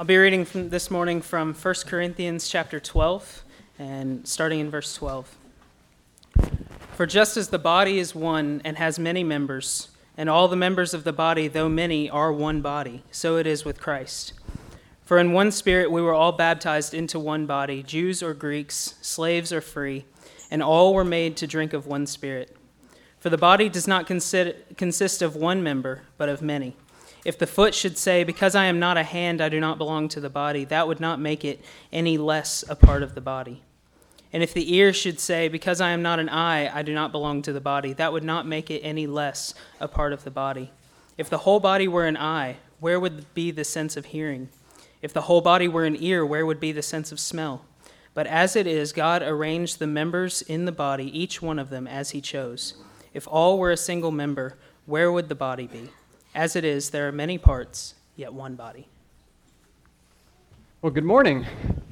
I'll be reading this morning from 1 Corinthians chapter 12, and starting in verse 12. For just as the body is one and has many members, and all the members of the body, though many, are one body, so it is with Christ. For in one Spirit we were all baptized into one body, Jews or Greeks, slaves or free, and all were made to drink of one Spirit. For the body does not consist of one member, but of many. If the foot should say, because I am not a hand, I do not belong to the body, that would not make it any less a part of the body. And if the ear should say, because I am not an eye, I do not belong to the body, that would not make it any less a part of the body. If the whole body were an eye, where would be the sense of hearing? If the whole body were an ear, where would be the sense of smell? But as it is, God arranged the members in the body, each one of them as he chose. If all were a single member, where would the body be? As it is, there are many parts, yet one body. Well, good morning.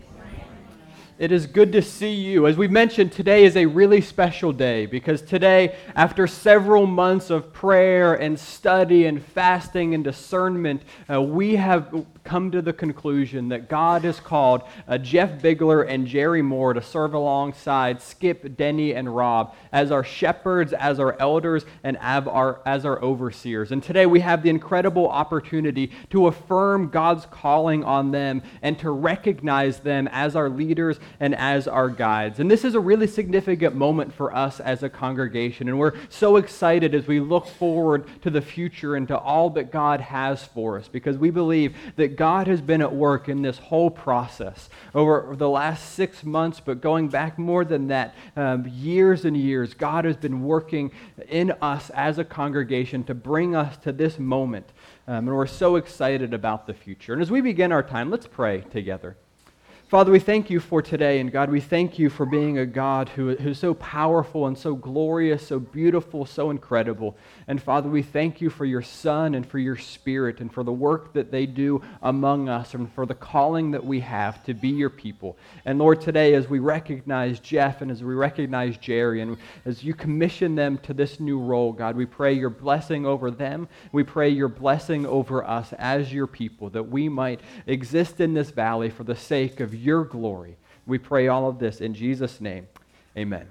It is good to see you. As we mentioned, today is a really special day because today, after several months of prayer and study and fasting and discernment, we have come to the conclusion that God has called Jeff Bigler and Jerry Moore to serve alongside Skip, Denny, and Rob as our shepherds, as our elders, and as our overseers. And today we have the incredible opportunity to affirm God's calling on them and to recognize them as our leaders and as our guides. And this is a really significant moment for us as a congregation. And we're so excited as we look forward to the future and to all that God has for us, because we believe that God has been at work in this whole process over the last 6 months, but going back more than that, years and years, God has been working in us as a congregation to bring us to this moment. And we're so excited about the future. And as we begin our time, let's pray together. Father, we thank you for today, and God, we thank you for being a God who's so powerful and so glorious, so beautiful, so incredible. And Father, we thank you for your Son and for your Spirit and for the work that they do among us and for the calling that we have to be your people. And Lord, today as we recognize Jeff and as we recognize Jerry and as you commission them to this new role, God, we pray your blessing over them. We pray your blessing over us as your people, that we might exist in this valley for the sake of your glory. We pray all of this in Jesus' name. Amen.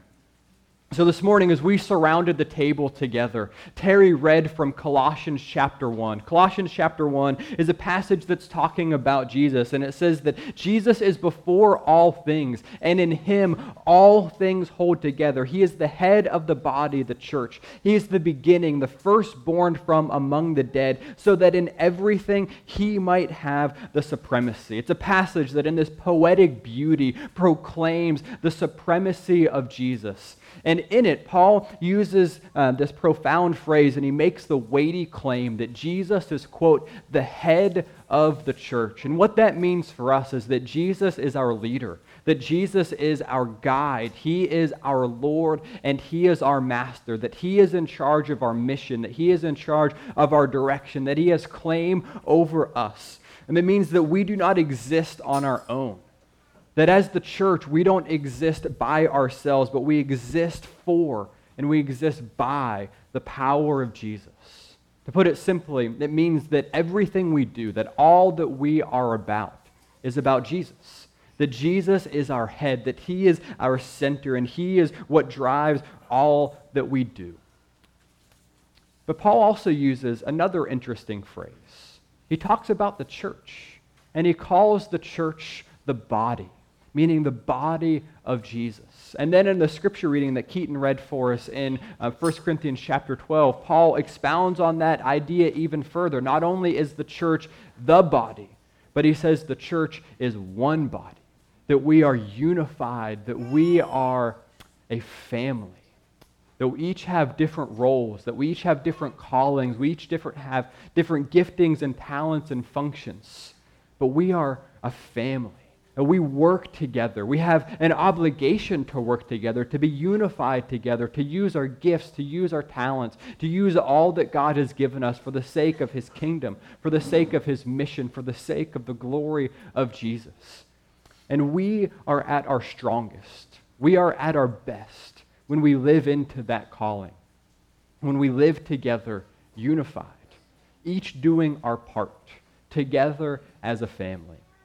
So this morning, as we surrounded the table together, Terry read from Colossians chapter 1. Colossians chapter 1 is a passage that's talking about Jesus, and it says that Jesus is before all things, and in him all things hold together. He is the head of the body, the church. He is the beginning, the firstborn from among the dead, so that in everything he might have the supremacy. It's a passage that in this poetic beauty proclaims the supremacy of Jesus. And in it, Paul uses this profound phrase, and he makes the weighty claim that Jesus is, quote, the head of the church. And what that means for us is that Jesus is our leader, that Jesus is our guide, he is our Lord, and he is our master, that he is in charge of our mission, that he is in charge of our direction, that he has claim over us. And it means that we do not exist on our own. That as the church, we don't exist by ourselves, but we exist for and we exist by the power of Jesus. To put it simply, it means that everything we do, that all that we are about, is about Jesus. That Jesus is our head, that he is our center, and he is what drives all that we do. But Paul also uses another interesting phrase. He talks about the church, and he calls the church the body, meaning the body of Jesus. And then in the scripture reading that Keaton read for us in 1 Corinthians chapter 12, Paul expounds on that idea even further. Not only is the church the body, but he says the church is one body, that we are unified, that we are a family, that we each have different roles, that we each have different callings, we each have different giftings and talents and functions, but we are a family. We work together. We have an obligation to work together, to be unified together, to use our gifts, to use our talents, to use all that God has given us for the sake of his kingdom, for the sake of his mission, for the sake of the glory of Jesus. And we are at our strongest. We are at our best when we live into that calling, when we live together, unified, each doing our part, together as a family.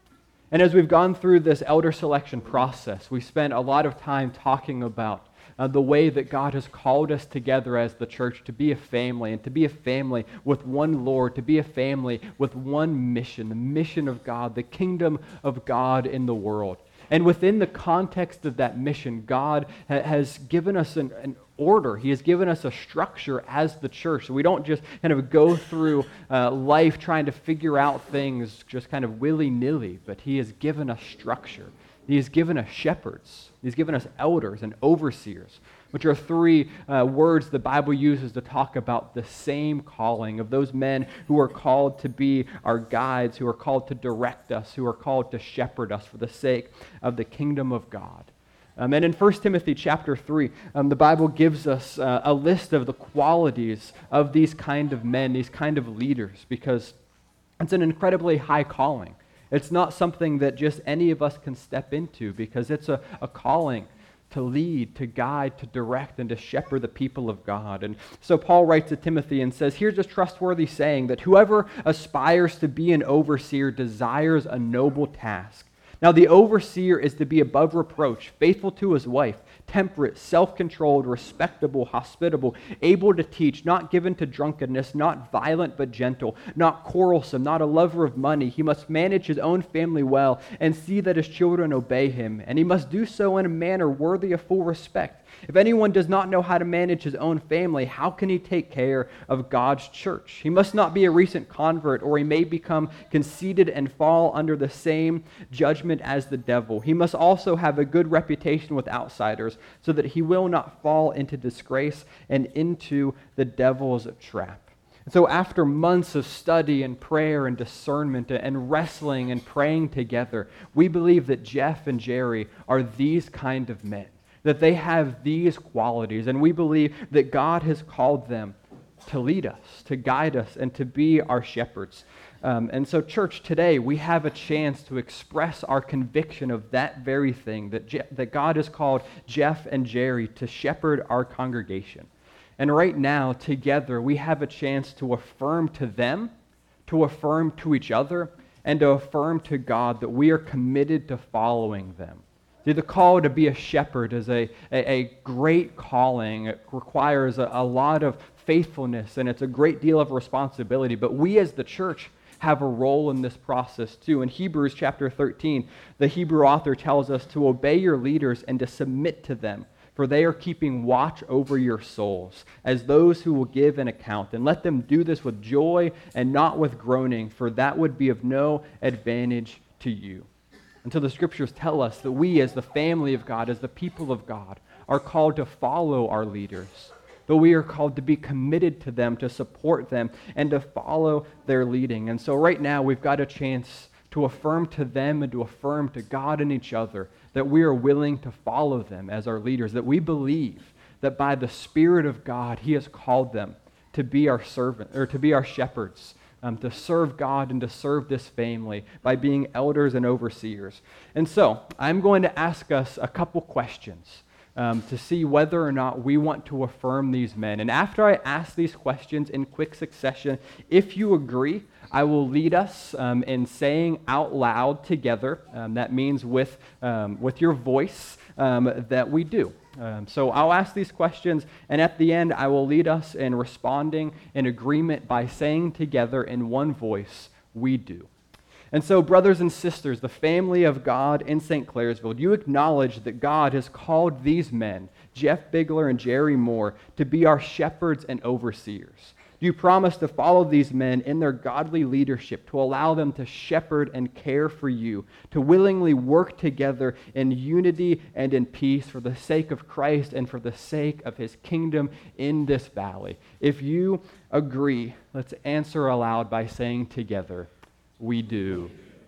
And as we've gone through this elder selection process, we spent a lot of time talking about the way that God has called us together as the church to be a family, and to be a family with one Lord, to be a family with one mission, the mission of God, the kingdom of God in the world. And within the context of that mission, God has given us an order. He has given us a structure as the church. So we don't just kind of go through life trying to figure out things just kind of willy-nilly, but He has given us structure. He has given us shepherds. He's given us elders and overseers, which are three words the Bible uses to talk about the same calling of those men who are called to be our guides, who are called to direct us, who are called to shepherd us for the sake of the kingdom of God. And in 1 Timothy chapter 3, the Bible gives us a list of the qualities of these kind of men, these kind of leaders, because it's an incredibly high calling. It's not something that just any of us can step into, because it's a calling to lead, to guide, to direct, and to shepherd the people of God. And so Paul writes to Timothy and says, here's a trustworthy saying, that whoever aspires to be an overseer desires a noble task. Now the overseer is to be above reproach, faithful to his wife, temperate, self-controlled, respectable, hospitable, able to teach, not given to drunkenness, not violent but gentle, not quarrelsome, not a lover of money. He must manage his own family well and see that his children obey him, and he must do so in a manner worthy of full respect. If anyone does not know how to manage his own family, how can he take care of God's church? He must not be a recent convert, or he may become conceited and fall under the same judgment as the devil. He must also have a good reputation with outsiders, so that he will not fall into disgrace and into the devil's trap. So after months of study and prayer and discernment and wrestling and praying together, we believe that Jeff and Jerry are these kind of men, that they have these qualities, and we believe that God has called them to lead us, to guide us, and to be our shepherds. And so, church, today we have a chance to express our conviction of that very thing, that God has called Jeff and Jerry to shepherd our congregation. And right now, together, we have a chance to affirm to them, to affirm to each other, and to affirm to God that we are committed to following them. See, the call to be a shepherd is a great calling. It requires a lot of faithfulness, and it's a great deal of responsibility. But we as the church have a role in this process too. In Hebrews chapter 13, the Hebrew author tells us to obey your leaders and to submit to them, for they are keeping watch over your souls, as those who will give an account. And let them do this with joy and not with groaning, for that would be of no advantage to you. And so the scriptures tell us that we as the family of God, as the people of God, are called to follow our leaders. But we are called to be committed to them, to support them, and to follow their leading. And so right now we've got a chance to affirm to them and to affirm to God and each other that we are willing to follow them as our leaders, that we believe that by the Spirit of God, He has called them to be our servant, or to be our shepherds, to serve God and to serve this family by being elders and overseers. And so I'm going to ask us a couple questions to see whether or not we want to affirm these men. And after I ask these questions in quick succession, if you agree, I will lead us in saying out loud together, that means with your voice, that we do. So I'll ask these questions, and at the end I will lead us in responding in agreement by saying together in one voice, we do. And so, brothers and sisters, the family of God in St. Clairsville, do you acknowledge that God has called these men, Jeff Bigler and Jerry Moore, to be our shepherds and overseers? Do you promise to follow these men in their godly leadership, to allow them to shepherd and care for you, to willingly work together in unity and in peace for the sake of Christ and for the sake of His kingdom in this valley? If you agree, let's answer aloud by saying together, we do.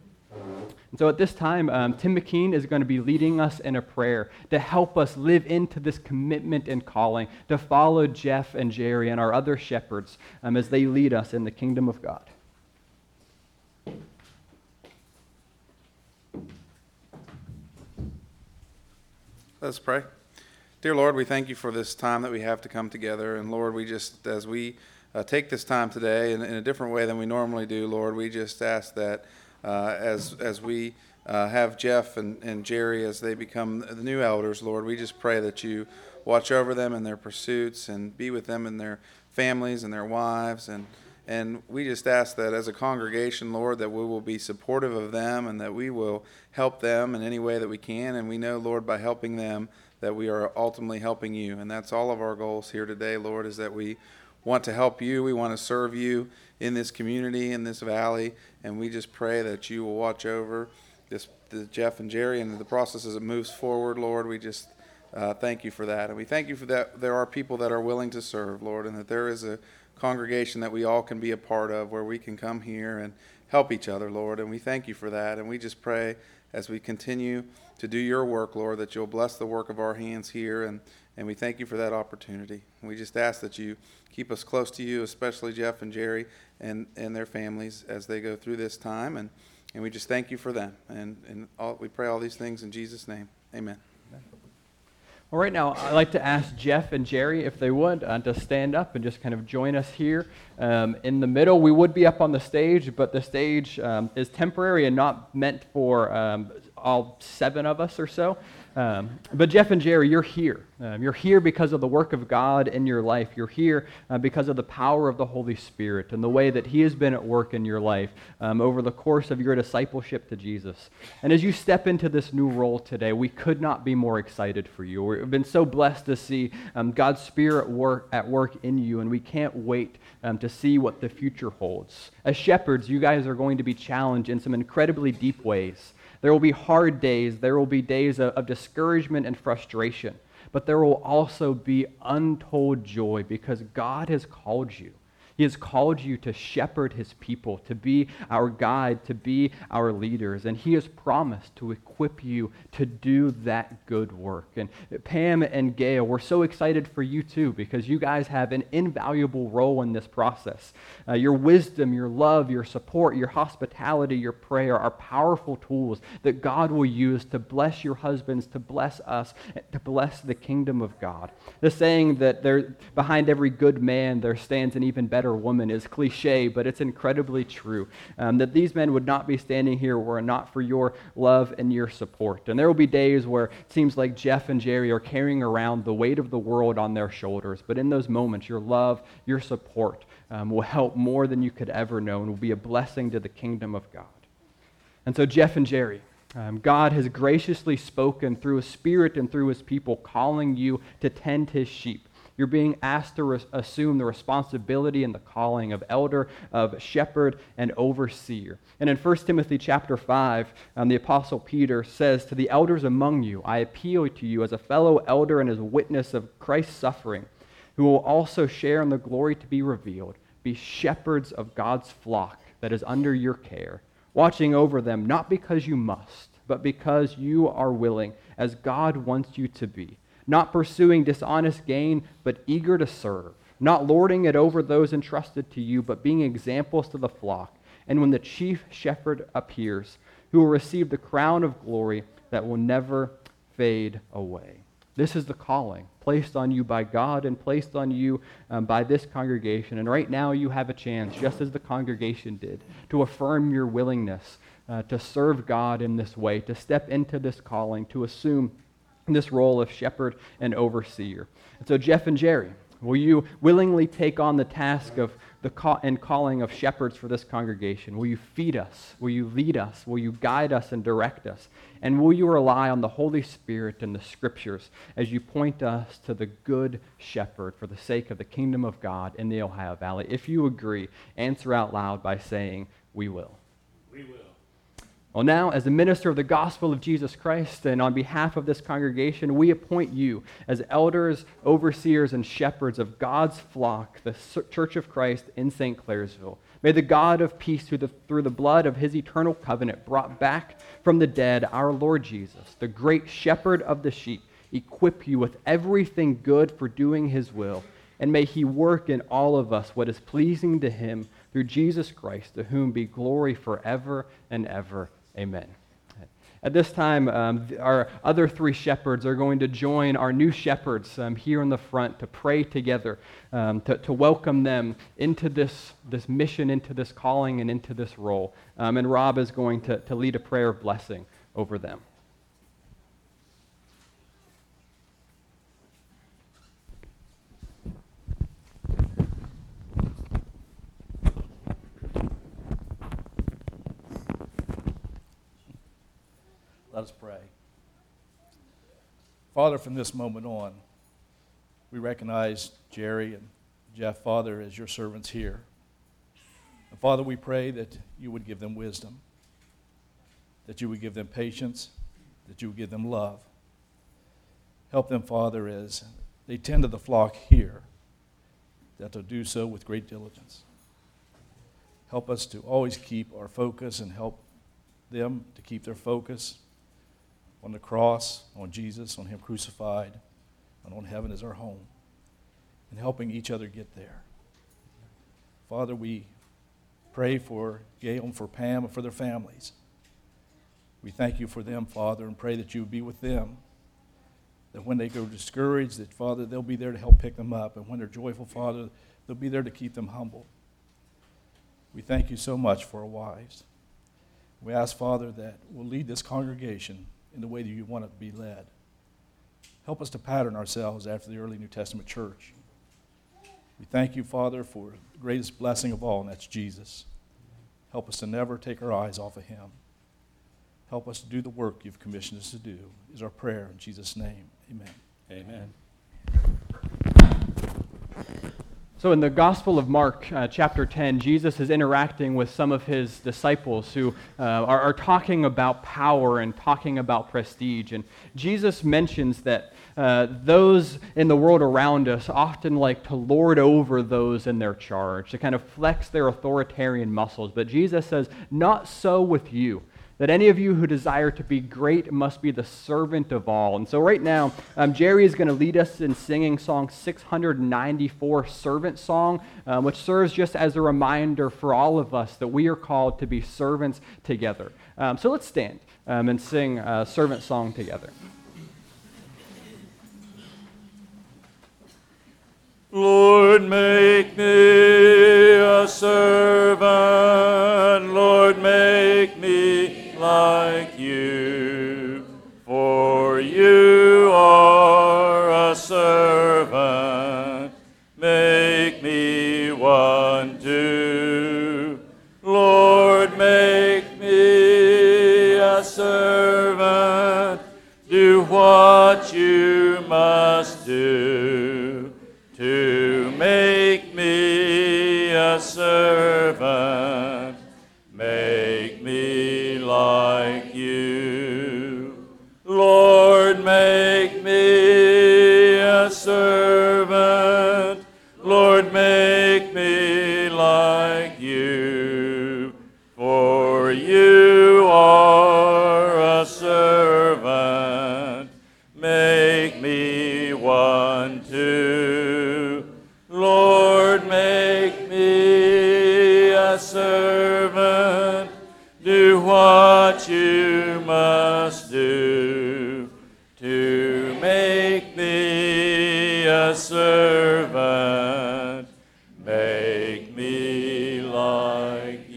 And so at this time, Tim McKean is going to be leading us in a prayer to help us live into this commitment and calling to follow Jeff and Jerry and our other shepherds as they lead us in the kingdom of God. Let's pray. Dear Lord, we thank you for this time that we have to come together. And Lord, we just, as we take this time today in a different way than we normally do, Lord, we just ask that as we have Jeff and Jerry as they become the new elders, Lord. We just pray that you watch over them in their pursuits and be with them and their families and their wives. And we just ask that as a congregation, Lord, that we will be supportive of them and that we will help them in any way that we can. And we know, Lord, by helping them, that we are ultimately helping you. And that's all of our goals here today, Lord, is that we want to help you. We want to serve you in this community, in this valley. And we just pray that you will watch over the Jeff and Jerry and the process as it moves forward, Lord. We just thank you for that. And we thank you for that there are people that are willing to serve, Lord, and that there is a congregation that we all can be a part of where we can come here and help each other, Lord. And we thank you for that. And we just pray as we continue to do your work, Lord, that you'll bless the work of our hands here. And we thank you for that opportunity. And we just ask that you keep us close to you, especially Jeff and Jerry and their families as they go through this time. And we just thank you for them. And we pray all these things in Jesus' name. Amen. Well, right now, I'd like to ask Jeff and Jerry, if they would, to stand up and just kind of join us here in the middle. We would be up on the stage, but the stage is temporary and not meant for all 7 of us or so. But Jeff and Jerry, you're here. You're here because of the work of God in your life. You're here because of the power of the Holy Spirit and the way that He has been at work in your life over the course of your discipleship to Jesus. And as you step into this new role today, we could not be more excited for you. We've been so blessed to see God's Spirit at work in you, and we can't wait to see what the future holds. As shepherds, you guys are going to be challenged in some incredibly deep ways. There will be hard days. There will be days of discouragement and frustration. But there will also be untold joy because God has called you. He has called you to shepherd His people, to be our guide, to be our leaders. And He has promised to equip you to do that good work. And Pam and Gail, we're so excited for you too because you guys have an invaluable role in this process. Your wisdom, your love, your support, your hospitality, your prayer are powerful tools that God will use to bless your husbands, to bless us, to bless the kingdom of God. The saying that behind every good man there stands an even better woman is cliche, but it's incredibly true. That these men would not be standing here were it not for your love and your support. And there will be days where it seems like Jeff and Jerry are carrying around the weight of the world on their shoulders. But in those moments, your love, your support will help more than you could ever know and will be a blessing to the kingdom of God. And so Jeff and Jerry, God has graciously spoken through His Spirit and through His people, calling you to tend His sheep. You're being asked to assume the responsibility and the calling of elder, of shepherd, and overseer. And in 1 Timothy chapter 5, the Apostle Peter says, "To the elders among you, I appeal to you as a fellow elder and as a witness of Christ's suffering, who will also share in the glory to be revealed. Be shepherds of God's flock that is under your care, watching over them not because you must, but because you are willing, as God wants you to be. Not pursuing dishonest gain, but eager to serve. Not lording it over those entrusted to you, but being examples to the flock. And when the chief shepherd appears, who will receive the crown of glory that will never fade away." This is the calling placed on you by God and placed on you by this congregation. And right now you have a chance, just as the congregation did, to affirm your willingness to serve God in this way, to step into this calling, to assume this role of shepherd and overseer. And so Jeff and Jerry, will you willingly take on the task of and calling of shepherds for this congregation? Will you feed us? Will you lead us? Will you guide us and direct us? And will you rely on the Holy Spirit and the Scriptures as you point us to the good shepherd for the sake of the kingdom of God in the Ohio Valley? If you agree, answer out loud by saying, "We will." We will. Well, now, as a minister of the gospel of Jesus Christ, and on behalf of this congregation, we appoint you as elders, overseers, and shepherds of God's flock, the Church of Christ in St. Clairsville. May the God of peace, through the blood of His eternal covenant, brought back from the dead our Lord Jesus, the great shepherd of the sheep, equip you with everything good for doing His will, and may He work in all of us what is pleasing to Him through Jesus Christ, to whom be glory forever and ever. Amen. At this time, our other three shepherds are going to join our new shepherds here in the front to pray together, to welcome them into this mission, into this calling, and into this role. And Rob is going to lead a prayer of blessing over them. Let us pray. Father, from this moment on, we recognize Jerry and Jeff, Father, as your servants here. And Father, we pray that you would give them wisdom, that you would give them patience, that you would give them love. Help them, Father, as they tend to the flock here, that they'll do so with great diligence. Help us to always keep our focus and help them to keep their focus on the cross, on Jesus, on him crucified, and on heaven as our home, and helping each other get there. Father, we pray for Gail and for Pam and for their families. We thank you for them, Father, and pray that you would be with them, that when they go discouraged, that, Father, they'll be there to help pick them up, and when they're joyful, Father, they'll be there to keep them humble. We thank you so much for our wives. We ask, Father, that we'll lead this congregation in the way that you want it to be led. Help us to pattern ourselves after the early New Testament church. We thank you, Father, for the greatest blessing of all, and that's Jesus. Help us to never take our eyes off of him. Help us to do the work you've commissioned us to do, is our prayer in Jesus' name. Amen. Amen. So in the Gospel of Mark, chapter 10, Jesus is interacting with some of his disciples who are talking about power and talking about prestige. And Jesus mentions that those in the world around us often like to lord over those in their charge, to kind of flex their authoritarian muscles. But Jesus says, not so with you. That any of you who desire to be great must be the servant of all. And so right now, Jerry is going to lead us in singing song 694, Servant Song, which serves just as a reminder for all of us that we are called to be servants together. So let's stand and sing Servant Song together. Lord, make me a servant. Lord, make me like you, for you are a servant. Make me one too. Lord, make me a servant. Do what you must do to make me a servant. Make me like you. Lord, make me a servant. Lord, make me like you. For you are a servant. Make me one too. Lord, make me a servant. Do what you must do to make me a servant. Make me like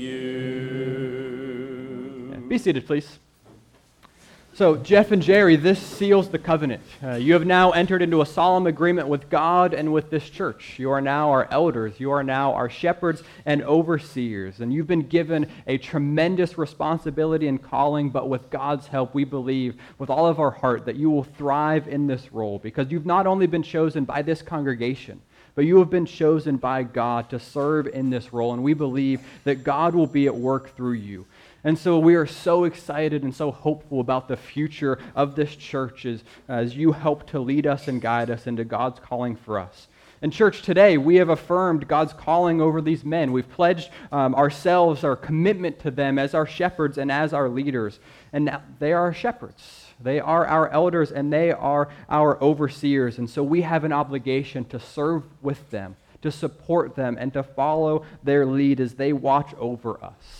you. Be seated, please. So, Jeff and Jerry, this seals the covenant. You have now entered into a solemn agreement with God and with this church. You are now our elders. You are now our shepherds and overseers. And you've been given a tremendous responsibility and calling, but with God's help, we believe with all of our heart that you will thrive in this role, because you've not only been chosen by this congregation, but you have been chosen by God to serve in this role. And we believe that God will be at work through you. And so we are so excited and so hopeful about the future of this church as you help to lead us and guide us into God's calling for us. And church, today we have affirmed God's calling over these men. We've pledged ourselves, our commitment to them as our shepherds and as our leaders. And now they are our shepherds. They are our elders and they are our overseers. And so we have an obligation to serve with them, to support them, and to follow their lead as they watch over us.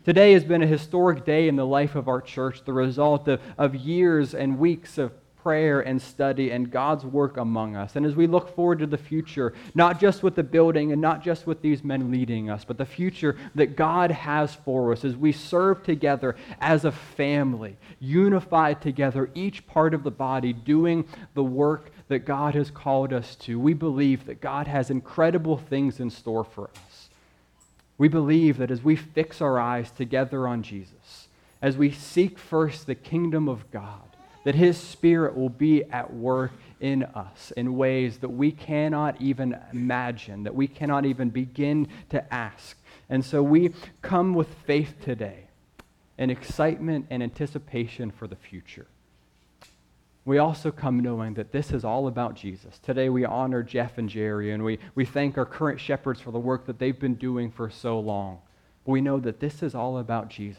Today has been a historic day in the life of our church, the result of years and weeks of prayer and study and God's work among us. And as we look forward to the future, not just with the building and not just with these men leading us, but the future that God has for us as we serve together as a family, unified together, each part of the body, doing the work that God has called us to. We believe that God has incredible things in store for us. We believe that as we fix our eyes together on Jesus, as we seek first the kingdom of God, that His Spirit will be at work in us in ways that we cannot even imagine, that we cannot even begin to ask. And so we come with faith today, and excitement and anticipation for the future. We also come knowing that this is all about Jesus. Today we honor Jeff and Jerry, and we thank our current shepherds for the work that they've been doing for so long. But we know that this is all about Jesus.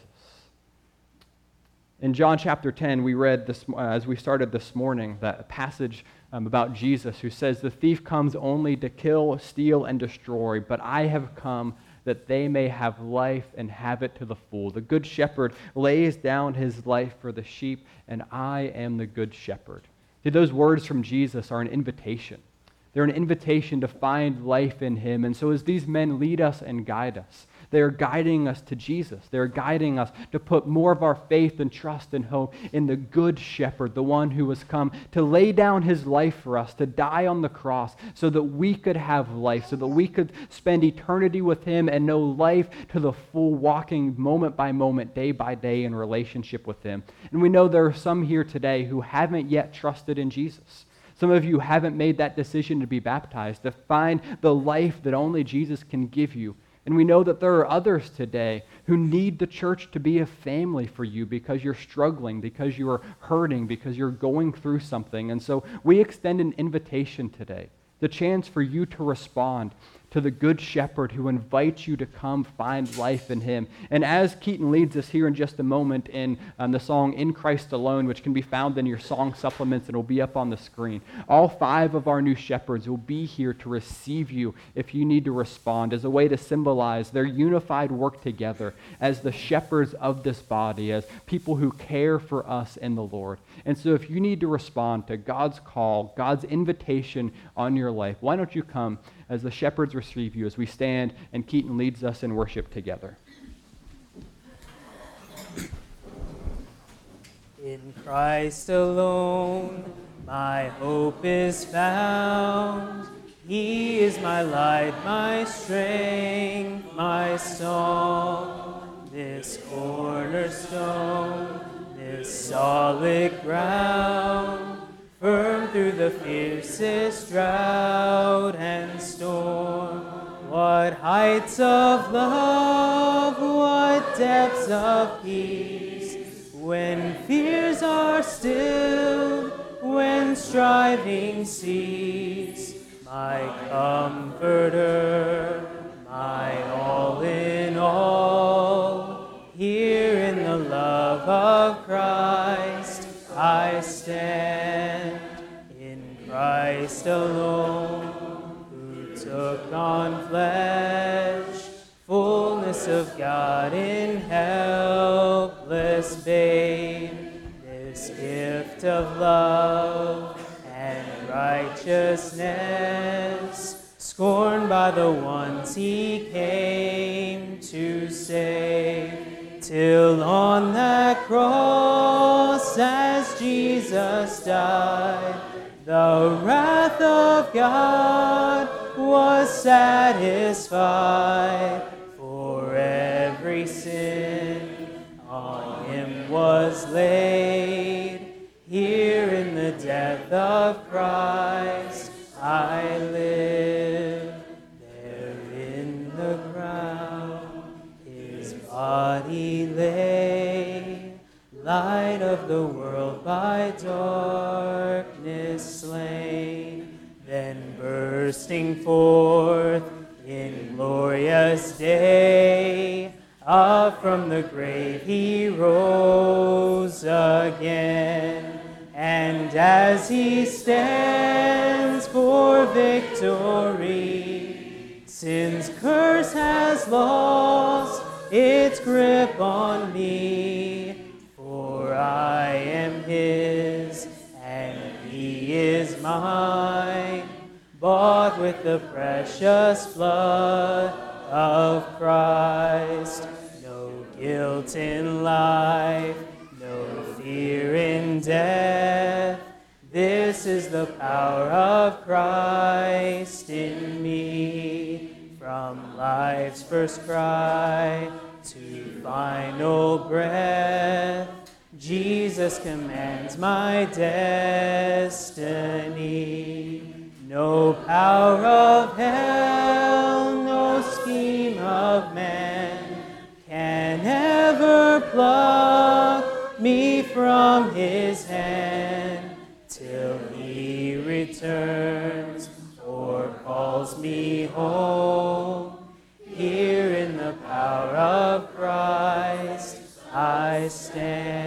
In John chapter 10, we read this as we started this morning, that passage about Jesus who says, "The thief comes only to kill, steal, and destroy, but I have come that they may have life and have it to the full. The good shepherd lays down his life for the sheep, and I am the good shepherd." See, those words from Jesus are an invitation. They're an invitation to find life in Him. And so as these men lead us and guide us, they are guiding us to Jesus. They're guiding us to put more of our faith and trust and hope in the good shepherd, the one who has come to lay down His life for us, to die on the cross so that we could have life, so that we could spend eternity with Him and know life to the full, walking moment by moment, day by day in relationship with Him. And we know there are some here today who haven't yet trusted in Jesus. Some of you haven't made that decision to be baptized, to find the life that only Jesus can give you. And we know that there are others today who need the church to be a family for you because you're struggling, because you are hurting, because you're going through something. And so we extend an invitation today, the chance for you to respond to the good shepherd who invites you to come find life in Him. And as Keaton leads us here in just a moment in the song "In Christ Alone," which can be found in your song supplements and will be up on the screen, all 5 of our new shepherds will be here to receive you if you need to respond, as a way to symbolize their unified work together as the shepherds of this body, as people who care for us in the Lord. And so if you need to respond to God's call, God's invitation on your life, why don't you come as the shepherds receive you as we stand and Keaton leads us in worship together. In Christ alone, my hope is found. He is my light, my strength, my song. This cornerstone, this solid ground, firm through the fiercest drought and storm. What heights of love, what depths of peace, when fears are stilled, when striving cease. My comforter, my all in all, here in the love of Christ I stand. In Christ alone, who took on flesh, fullness of God in helpless babe, this gift of love and righteousness, scorned by the ones He came to save, till on that cross as Jesus died, the wrath of God was satisfied. For every sin on Him was laid. Here in the death of Christ I live. There in the ground His body lay, light of the world by darkness slain. Then bursting forth in glorious day, up from the grave He rose again. And as He stands for victory, sin's curse has lost its grip on me. For I am his, and he is mine, bought with the precious blood of Christ. No guilt in life, no fear in death. This is the power of Christ in me. From life's first cry to final breath, Jesus commands my destiny. No power of hell, no scheme of man can ever pluck me from his hand till he returns or calls me home. Here in the power of Christ I stand.